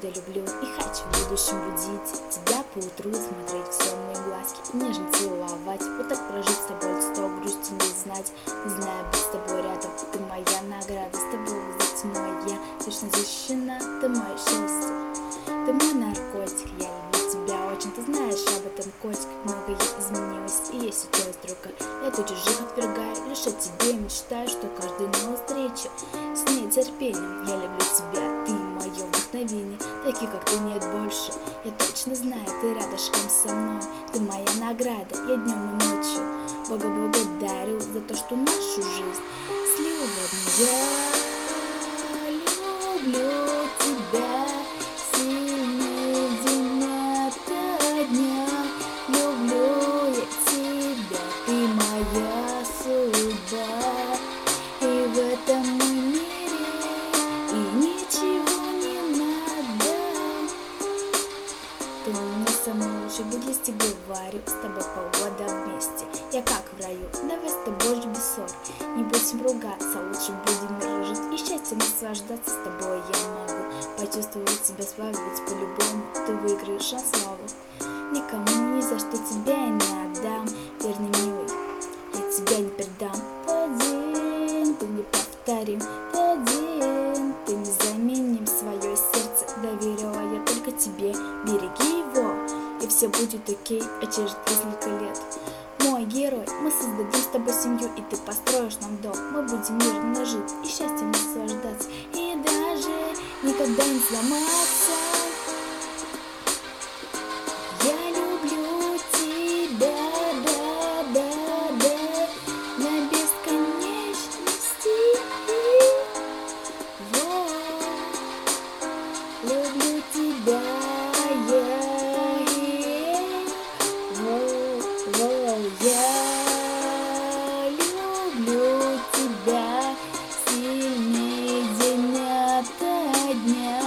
правда люблю и хочу в будущем будить тебя поутру, смотреть в сонные глазки и нежно целовать. Вот так прожить с тобой 100, грусти не знать, не знаю, быть с тобой рядом. Ты моя награда, с тобой за тьмой я точно защищена. Ты мое счастье, ты мой наркотик, я люблю тебя очень. Ты знаешь об этом, котик, многое изменилось и есть сейчас друга. Я то чужих отвергаю, лишь о тебе мечтаю, что каждую новую встречу с нетерпением. Я люблю тебя, ты мое вдохновение, таких как ты нет больше. Я точно знаю, ты рядышком со мной, ты моя награда, я днем и ночью Бога благодарю за то, что нашу жизнь слил в одну. Я люблю тебя сильнее день ото дня, люблю я тебя, ты моя судьба, и в этом мой мире и ничего не надо. Ты мне самый лучший, буддисти говорю, с тобой полгода вместе, я как в раю, давай с тобой же без ссор, не будем ругаться, лучше будем дружить и счастьем наслаждаться. С тобой я могу почувствовать себя славой, ведь по-любому ты выиграешь на славу. Никому ни за что тебя я не отдам, верный милый, я тебя не предам. Ты один, ты неповторим, ты один, ты незаменим, свое сердце доверила я только тебе. Береги его, и все будет окей, а через несколько лет мой герой, мы создадим с тобой семью, и ты построишь нам дом. Мы будем мирно жить и счастьем наслаждаться, и даже никогда не сломаться. Я люблю тебя, да, на бесконечности. Люблю тебя я. Я люблю тебя сильнее день ото дня.